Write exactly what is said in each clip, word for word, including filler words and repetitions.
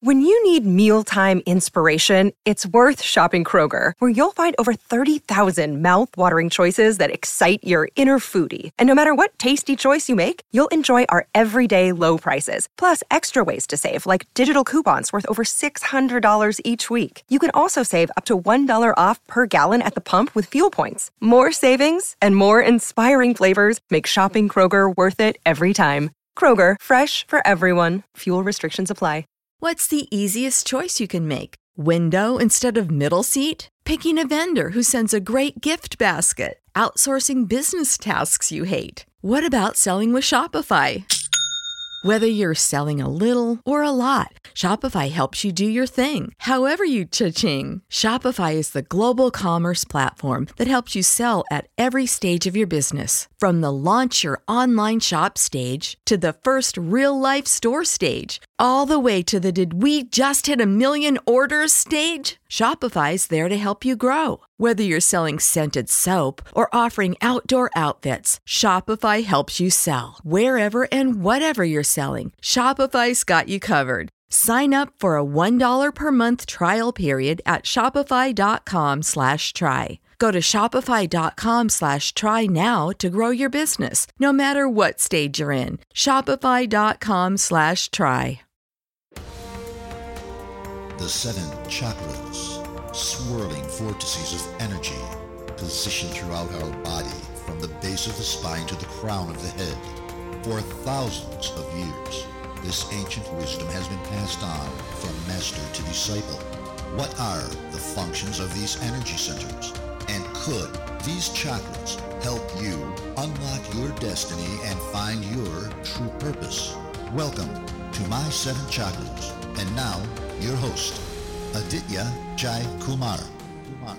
When you need mealtime inspiration, it's worth shopping Kroger, where you'll find over thirty thousand mouth-watering choices that excite your inner foodie. And no matter what tasty choice you make, you'll enjoy our everyday low prices, plus extra ways to save, like digital coupons worth over six hundred dollars each week. You can also save up to one dollar off per gallon at the pump with fuel points. More savings and more inspiring flavors make shopping Kroger worth it every time. Kroger, fresh for everyone. Fuel restrictions apply. What's the easiest choice you can make? Window instead of middle seat? Picking a vendor who sends a great gift basket? Outsourcing business tasks you hate? What about selling with Shopify? Whether you're selling a little or a lot, Shopify helps you do your thing, however you cha-ching. Shopify is the global commerce platform that helps you sell at every stage of your business. From the launch your online shop stage to the first real-life store stage, all the way to the did we just hit a million orders stage. Shopify's there to help you grow. Whether you're selling scented soap or offering outdoor outfits, Shopify helps you sell. Wherever and whatever you're selling, Shopify's got you covered. Sign up for a one dollar per month trial period at shopify.com slash try. Go to shopify.com slash try now to grow your business, no matter what stage you're in. Shopify.com slash try. The seven chakras, swirling vortices of energy, positioned throughout our body from the base of the spine to the crown of the head. For thousands of years, this ancient wisdom has been passed on from master to disciple. What are the functions of these energy centers? And could these chakras help you unlock your destiny and find your true purpose? Welcome to My Seven Chakras. And now, your host, Aditya Jai Kumar. Kumar.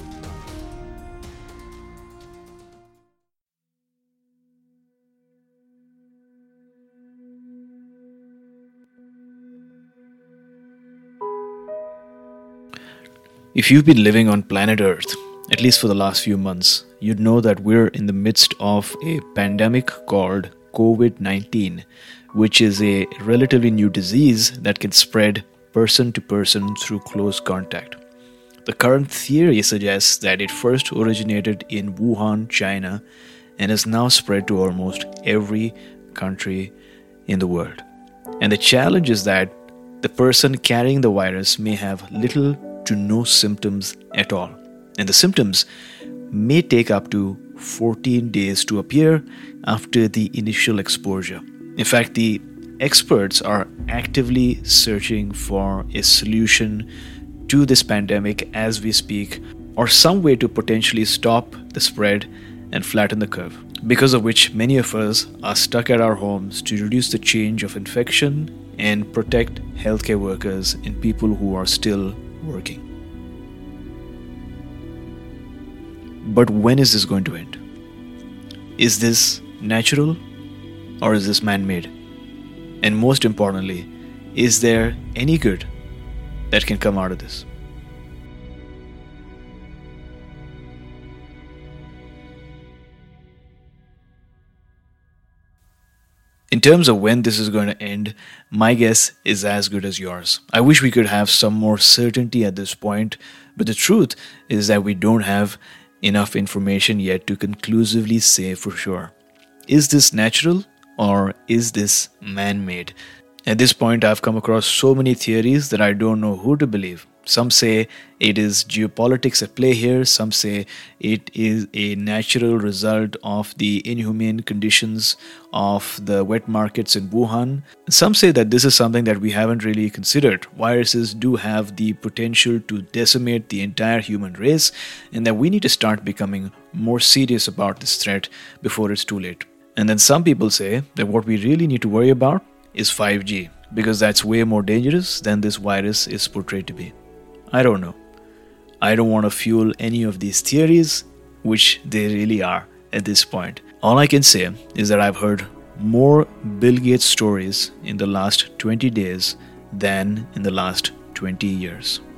If you've been living on planet Earth, at least for the last few months, you'd know that we're in the midst of a pandemic called covid nineteen, which is a relatively new disease that can spread person to person through close contact. The current theory suggests that it first originated in Wuhan, China, and has now spread to almost every country in the world. And the challenge is that the person carrying the virus may have little to no symptoms at all. And the symptoms may take up to fourteen days to appear after the initial exposure. In fact, the experts are actively searching for a solution to this pandemic as we speak, or some way to potentially stop the spread and flatten the curve, because of which many of us are stuck at our homes to reduce the change of infection and protect healthcare workers and people who are still working. But when is this going to end? Is this natural or is this man-made? And most importantly, is there any good that can come out of this? In terms of when this is going to end, my guess is as good as yours. I wish we could have some more certainty at this point, but the truth is that we don't have enough information yet to conclusively say for sure. Is this natural or is this man-made? At this point, I've come across so many theories that I don't know who to believe. Some say it is geopolitics at play here. Some say it is a natural result of the inhumane conditions of the wet markets in Wuhan. Some say that this is something that we haven't really considered. Viruses do have the potential to decimate the entire human race, and that we need to start becoming more serious about this threat before it's too late. And then some people say that what we really need to worry about is five G, because that's way more dangerous than this virus is portrayed to be. I don't know. I don't want to fuel any of these theories, which they really are at this point. All I can say is that I've heard more Bill Gates stories in the last twenty days than in the last twenty years.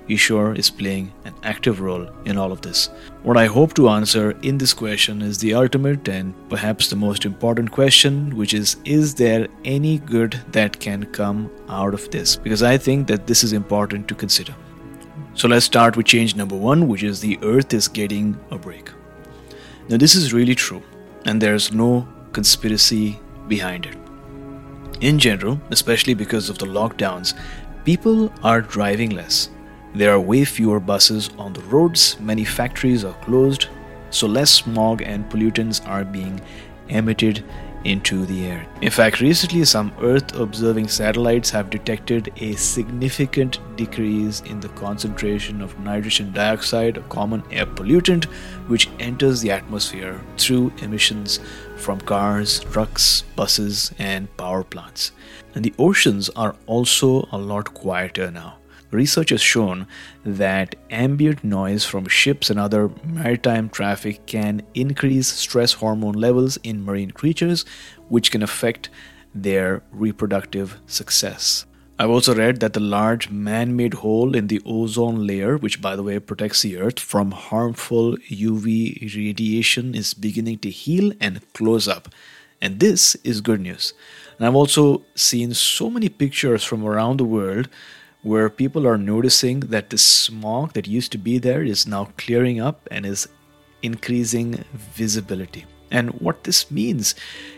Ishwar is playing an active role in all of this. What I hope to answer in this question is the ultimate and perhaps the most important question, which is, is there any good that can come out of this? Because I think that this is important to consider. So let's start with change number one, which is the earth is getting a break. Now this is really true, and there's no conspiracy behind it. In general, especially because of the lockdowns, people are driving less. There are way fewer buses on the roads, many factories are closed, so less smog and pollutants are being emitted into the air. In fact, recently some Earth-observing satellites have detected a significant decrease in the concentration of nitrogen dioxide, a common air pollutant, which enters the atmosphere through emissions from cars, trucks, buses, and power plants. And the oceans are also a lot quieter now. Research has shown that ambient noise from ships and other maritime traffic can increase stress hormone levels in marine creatures, which can affect their reproductive success. I've also read that the large man-made hole in the ozone layer, which by the way protects the Earth from harmful U V radiation, is beginning to heal and close up. And this is good news. And I've also seen so many pictures from around the world where people are noticing that the smog that used to be there is now clearing up and is increasing visibility. And what this means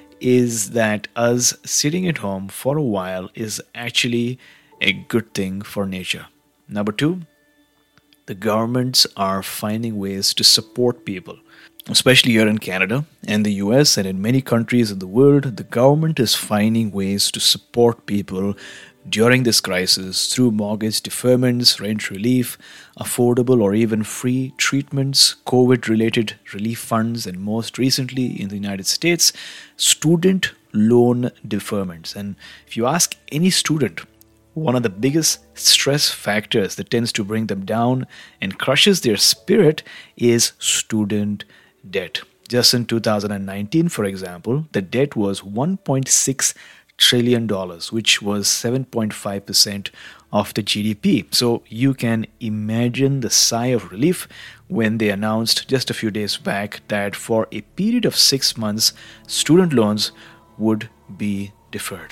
is that us sitting at home for a while is actually a good thing for nature. Number two, the governments are finding ways to support people. Especially here in Canada and the U S and in many countries in the world, the government is finding ways to support people during this crisis through mortgage deferments, rent relief, affordable or even free treatments, COVID-related relief funds, and most recently in the United States, student loan deferments. And if you ask any student, one of the biggest stress factors that tends to bring them down and crushes their spirit is student debt. Just in two thousand nineteen, for example, the debt was one point six trillion dollars, which was seven point five percent of the G D P. So you can imagine the sigh of relief when they announced just a few days back that for a period of six months, student loans would be deferred.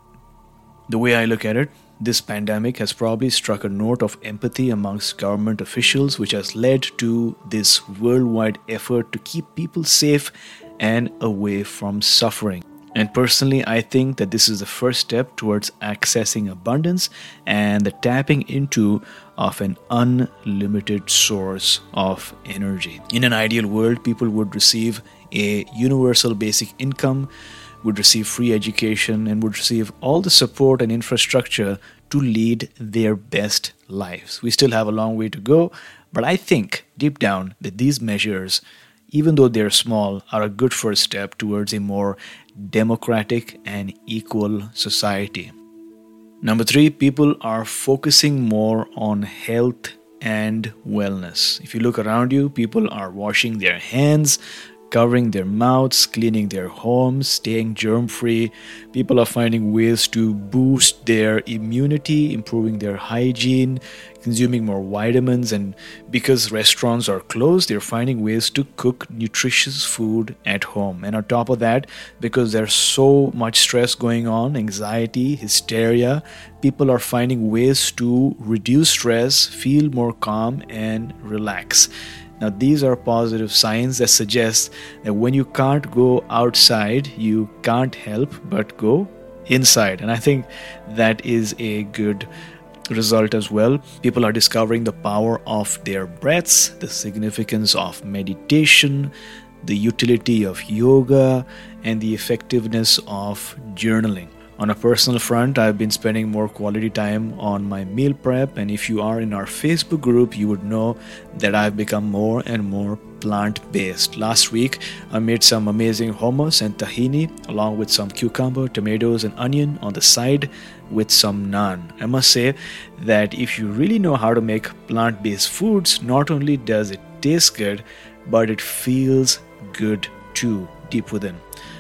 The way I look at it, this pandemic has probably struck a note of empathy amongst government officials, which has led to this worldwide effort to keep people safe and away from suffering. And personally, I think that this is the first step towards accessing abundance and the tapping into of an unlimited source of energy. In an ideal world, people would receive a universal basic income, would receive free education, and would receive all the support and infrastructure to lead their best lives. We still have a long way to go, but I think deep down that these measures, even though they're small, are a good first step towards a more democratic and equal society. Number three, people are focusing more on health and wellness. If you look around you, people are washing their hands, covering their mouths, cleaning their homes, staying germ-free. People are finding ways to boost their immunity, improving their hygiene, consuming more vitamins, and because restaurants are closed, they're finding ways to cook nutritious food at home. And on top of that, because there's so much stress going on, anxiety, hysteria, people are finding ways to reduce stress, feel more calm, and relax. Now, these are positive signs that suggest that when you can't go outside, you can't help but go inside. And I think that is a good result as well. People are discovering the power of their breaths, the significance of meditation, the utility of yoga, and the effectiveness of journaling. On a personal front, I've been spending more quality time on my meal prep, and if you are in our Facebook group, you would know that I've become more and more plant-based. Last week, I made some amazing hummus and tahini, along with some cucumber, tomatoes, and onion on the side with some naan. I must say that if you really know how to make plant-based foods, not only does it taste good, but it feels good too, deep within.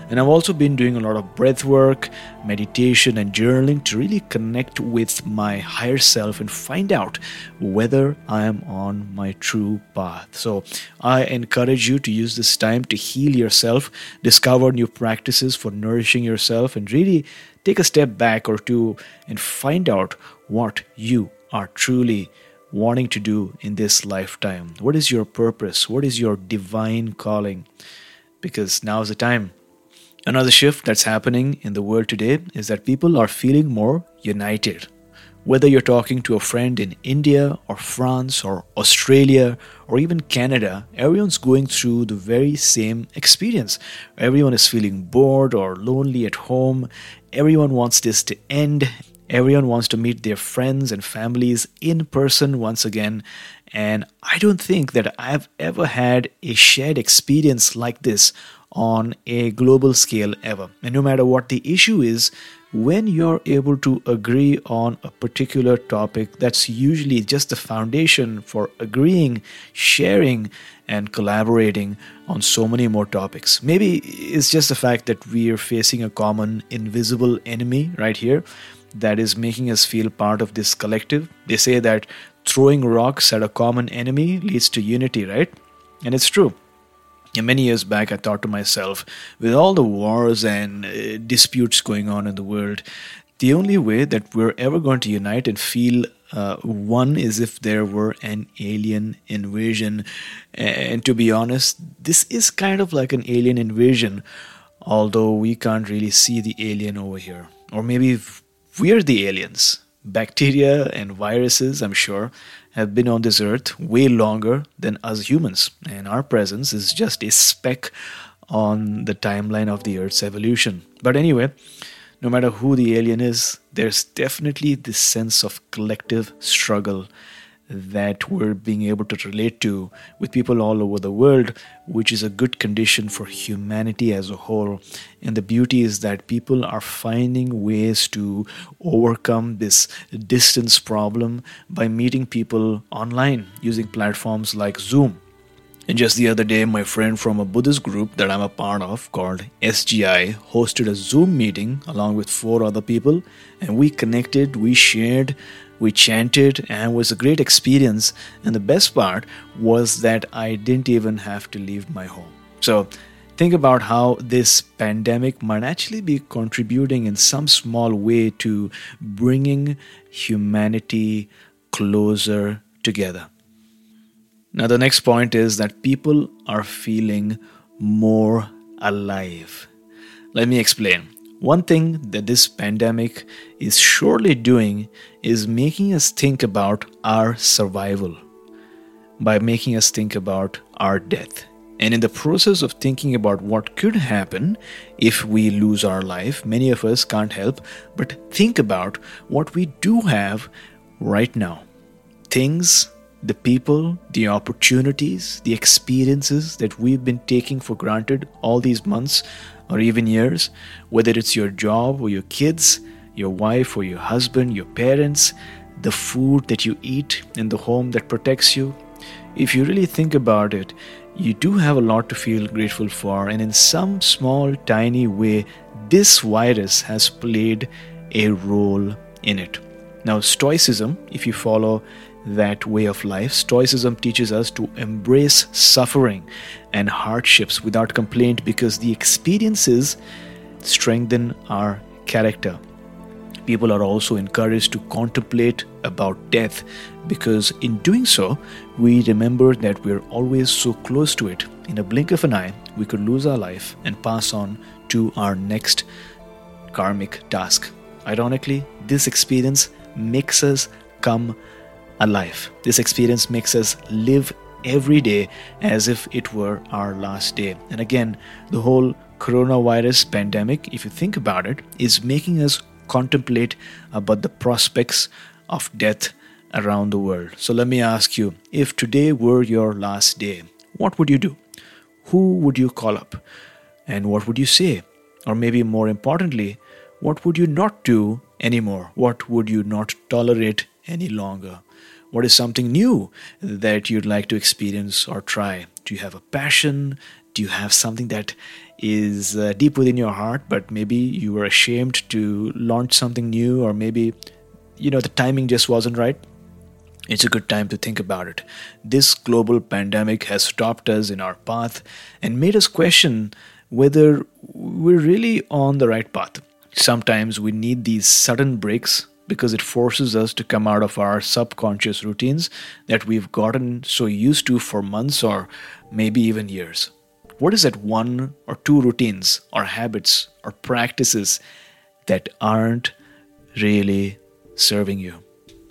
And I've also been doing a lot of breath work, meditation, and journaling to really connect with my higher self and find out whether I am on my true path. So I encourage you to use this time to heal yourself, discover new practices for nourishing yourself, and really take a step back or two and find out what you are truly wanting to do in this lifetime. What is your purpose? What is your divine calling? Because now is the time. Another shift that's happening in the world today is that people are feeling more united. Whether you're talking to a friend in India or France or Australia or even Canada, everyone's going through the very same experience. Everyone is feeling bored or lonely at home. Everyone wants this to end. Everyone wants to meet their friends and families in person once again. And I don't think that I've ever had a shared experience like this on a global scale ever. And no matter what the issue is, when you're able to agree on a particular topic, that's usually just the foundation for agreeing, sharing, and collaborating on so many more topics. Maybe it's just the fact that we are facing a common invisible enemy right here that is making us feel part of this collective. They say that throwing rocks at a common enemy leads to unity, right? And it's true. And many years back, I thought to myself, with all the wars and uh, disputes going on in the world, the only way that we're ever going to unite and feel uh, one is if there were an alien invasion. And to be honest, this is kind of like an alien invasion, although we can't really see the alien over here. Or maybe we're the aliens. Bacteria and viruses, I'm sure, have been on this earth way longer than us humans, and our presence is just a speck on the timeline of the earth's evolution. But anyway, no matter who the alien is, there's definitely this sense of collective struggle that we're being able to relate to with people all over the world, which is a good condition for humanity as a whole. And the beauty is that people are finding ways to overcome this distance problem by meeting people online using platforms like Zoom. And just the other day, my friend from a Buddhist group that I'm a part of called S G I hosted a Zoom meeting along with four other people, and we connected, we shared, we chanted, and it was a great experience. And the best part was that I didn't even have to leave my home. So think about how this pandemic might actually be contributing in some small way to bringing humanity closer together. Now, the next point is that people are feeling more alive. Let me explain. One thing that this pandemic is surely doing is making us think about our survival, by making us think about our death. And in the process of thinking about what could happen if we lose our life, many of us can't help but think about what we do have right now. Things, the people, the opportunities, the experiences that we've been taking for granted all these months or even years, whether it's your job or your kids, your wife or your husband, your parents, the food that you eat in the home that protects you. If you really think about it, you do have a lot to feel grateful for, and in some small, tiny way, this virus has played a role in it. Now, Stoicism, if you follow that way of life, Stoicism teaches us to embrace suffering and hardships without complaint because the experiences strengthen our character. People are also encouraged to contemplate about death because in doing so, we remember that we're always so close to it. In a blink of an eye, we could lose our life and pass on to our next karmic task. Ironically, this experience makes us come alive. This experience makes us live every day as if it were our last day. And again, the whole coronavirus pandemic, if you think about it, is making us contemplate about the prospects of death around the world. So let me ask you, if today were your last day, what would you do? Who would you call up? And what would you say? Or maybe more importantly, what would you not do anymore? What would you not tolerate any longer? What is something new that you'd like to experience or try? Do you have a passion? Do you have something that is uh, deep within your heart, but maybe you were ashamed to launch something new, or maybe, you know, the timing just wasn't right, it's a good time to think about it. This global pandemic has stopped us in our path and made us question whether we're really on the right path. Sometimes we need these sudden breaks because it forces us to come out of our subconscious routines that we've gotten so used to for months or maybe even years. What is that one or two routines or habits or practices that aren't really serving you?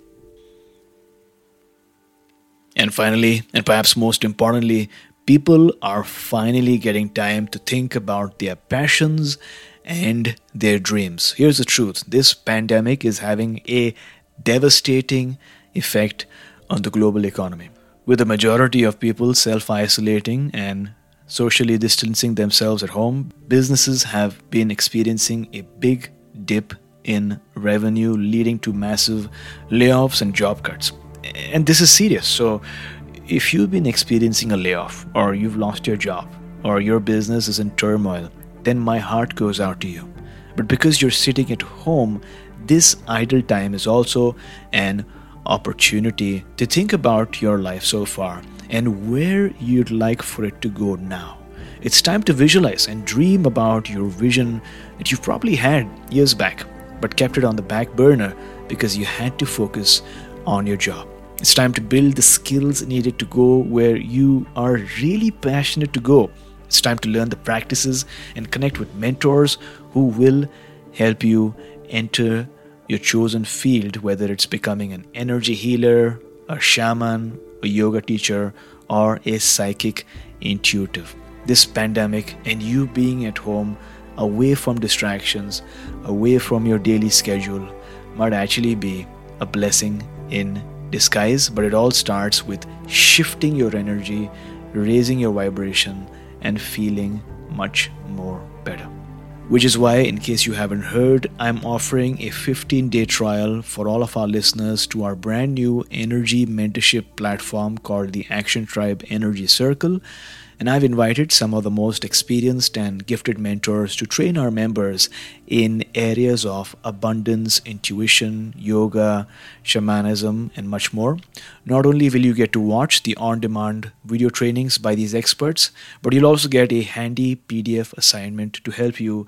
And finally, and perhaps most importantly, people are finally getting time to think about their passions and their dreams. Here's the truth. This pandemic is having a devastating effect on the global economy. With the majority of people self-isolating and socially distancing themselves at home, businesses have been experiencing a big dip in revenue, leading to massive layoffs and job cuts. And this is serious. So if you've been experiencing a layoff, or you've lost your job, or your business is in turmoil, then my heart goes out to you. But because you're sitting at home, this idle time is also an opportunity to think about your life so far and where you'd like for it to go now. It's time to visualize and dream about your vision that you've probably had years back, but kept it on the back burner because you had to focus on your job. It's time to build the skills needed to go where you are really passionate to go. It's time to learn the practices and connect with mentors who will help you enter your chosen field, whether it's becoming an energy healer, a shaman, a yoga teacher, or a psychic intuitive. This pandemic and you being at home, away from distractions, away from your daily schedule, might actually be a blessing in disguise, but it all starts with shifting your energy, raising your vibration, and feeling much more better. Which is why, in case you haven't heard, I'm offering a fifteen-day trial for all of our listeners to our brand new energy mentorship platform called the Action Tribe Energy Circle. And I've invited some of the most experienced and gifted mentors to train our members in areas of abundance, intuition, yoga, shamanism, and much more. Not only will you get to watch the on-demand video trainings by these experts, but you'll also get a handy P D F assignment to help you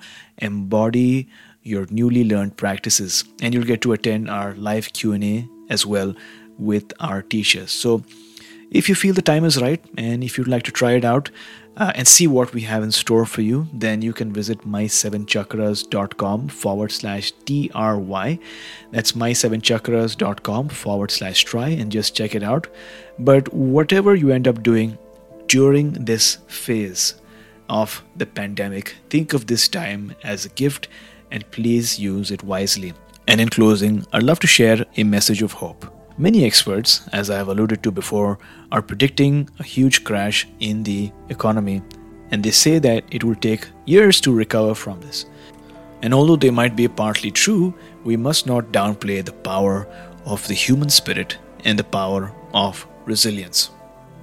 embody your newly learned practices. And you'll get to attend our live Q and A as well with our teachers. So if you feel the time is right, and if you'd like to try it out uh, and see what we have in store for you, then you can visit my seven chakras dot com forward slash T R Y. That's my seven chakras dot com forward slash try, and just check it out. But whatever you end up doing during this phase of the pandemic, think of this time as a gift and please use it wisely. And in closing, I'd love to share a message of hope. Many experts, as I have alluded to before, are predicting a huge crash in the economy, and they say that it will take years to recover from this. And although they might be partly true, we must not downplay the power of the human spirit and the power of resilience.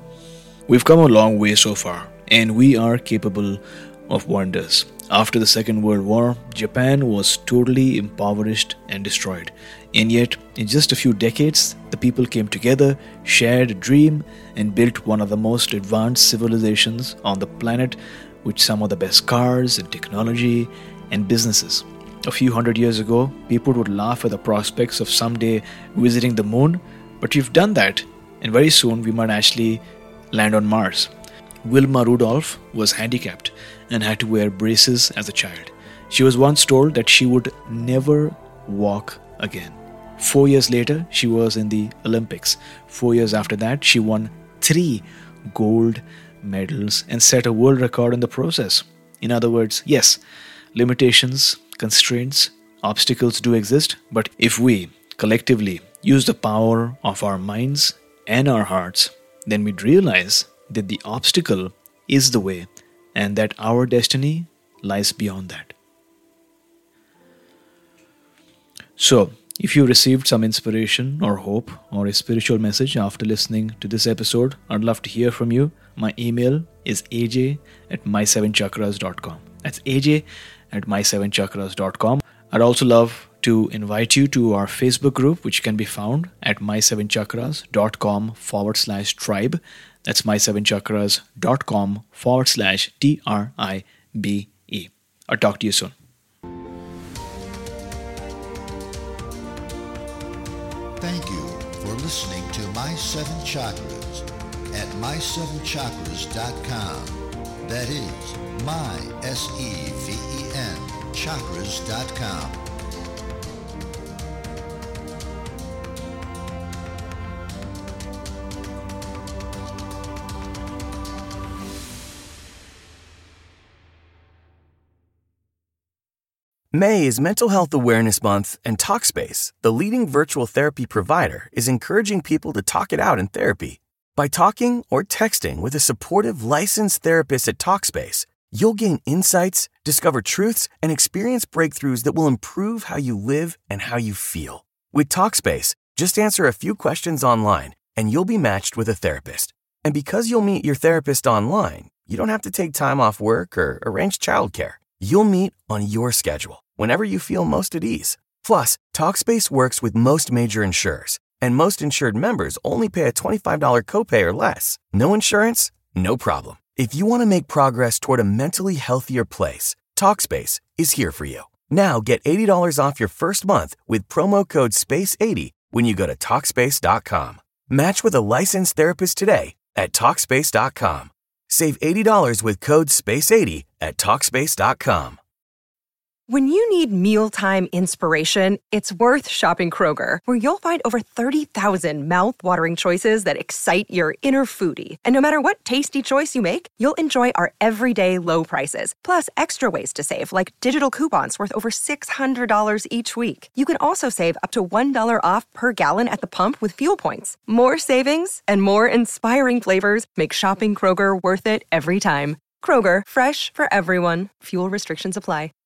We've come a long way so far, and we are capable of wonders. After the Second World War, Japan was totally impoverished and destroyed. And yet, in just a few decades, the people came together, shared a dream, and built one of the most advanced civilizations on the planet with some of the best cars and technology and businesses. A few hundred years ago, people would laugh at the prospects of someday visiting the moon, but we've done that, and very soon we might actually land on Mars. Wilma Rudolph was handicapped and had to wear braces as a child. She was once told that she would never walk again. Four years later, she was in the Olympics. Four years after that, she won three gold medals and set a world record in the process. In other words, yes, limitations, constraints, obstacles do exist, but if we collectively use the power of our minds and our hearts, then we'd realize that the obstacle is the way and that our destiny lies beyond that. So, if you received some inspiration or hope or a spiritual message after listening to this episode, I'd love to hear from you. My email is a j at my seven chakras dot com. That's A J at my seven chakras dot com. I'd also love to invite you to our Facebook group, which can be found at my seven chakras dot com forward slash tribe. That's my seven chakras dot com forward slash T R I B E. I'll talk to you soon. Thank you for listening to My Seven Chakras at my seven chakras dot com. That is my, S E V E N, chakras dot com. May is Mental Health Awareness Month, and Talkspace, the leading virtual therapy provider, is encouraging people to talk it out in therapy. By talking or texting with a supportive licensed therapist at Talkspace, you'll gain insights, discover truths, and experience breakthroughs that will improve how you live and how you feel. With Talkspace, just answer a few questions online, and you'll be matched with a therapist. And because you'll meet your therapist online, you don't have to take time off work or arrange childcare. You'll meet on your schedule, whenever you feel most at ease. Plus, Talkspace works with most major insurers, and most insured members only pay a twenty-five dollars copay or less. No insurance? No problem. If you want to make progress toward a mentally healthier place, Talkspace is here for you. Now get eighty dollars off your first month with promo code space eighty when you go to Talkspace dot com. Match with a licensed therapist today at Talkspace dot com. Save eighty dollars with code space eighty at Talkspace dot com. When you need mealtime inspiration, it's worth shopping Kroger, where you'll find over thirty thousand mouth-watering choices that excite your inner foodie. And no matter what tasty choice you make, you'll enjoy our everyday low prices, plus extra ways to save, like digital coupons worth over six hundred dollars each week. You can also save up to one dollar off per gallon at the pump with fuel points. More savings and more inspiring flavors make shopping Kroger worth it every time. Kroger, fresh for everyone. Fuel restrictions apply.